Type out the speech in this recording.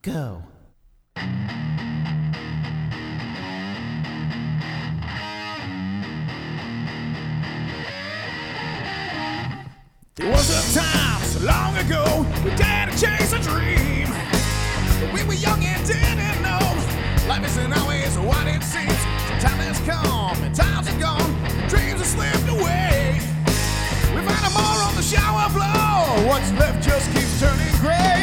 go. There was a time so long ago we dared to chase a dream. But we were young and didn't know life isn't always what it seems. Time has come and times are gone, dreams have slipped away. We find them all on the shower floor. What's left just keeps turning gray.